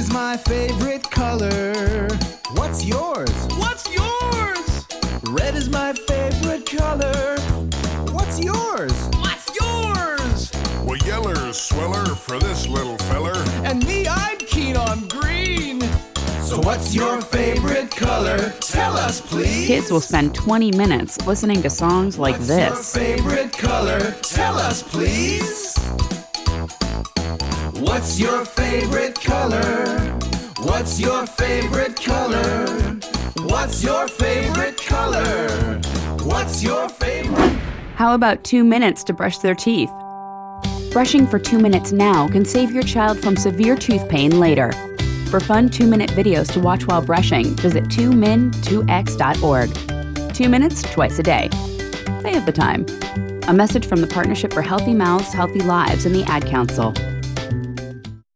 is my favorite color. What's yours? What's yours? Red is my favorite color. What's yours? What's yours? Well, yeller's sweller for this little feller. And me, I'm keen on green. So what's your favorite color? Tell us, please. Kids will spend 20 minutes listening to songs like this. What's your favorite color? Tell us, please. What's your favorite color? What's your favorite color? What's your favorite color? What's your favorite? How about 2 minutes to brush their teeth? Brushing for 2 minutes now can save your child from severe tooth pain later. For fun 2-minute videos to watch while brushing, visit 2min2x.org. 2 minutes twice a day. They have the time. A message from the Partnership for Healthy Mouths, Healthy Lives and the Ad Council.